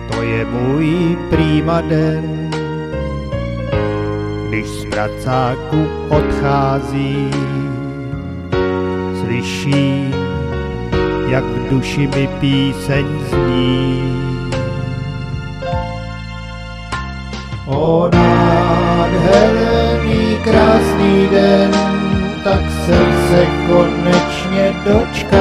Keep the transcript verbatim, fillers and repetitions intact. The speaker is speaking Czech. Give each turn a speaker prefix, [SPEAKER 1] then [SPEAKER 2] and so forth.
[SPEAKER 1] To je můj prýma den, když z pracáku odchází, slyší, jak v duši mi píseň zní. O nádherný krásný den, tak jsem se konečně dočkal.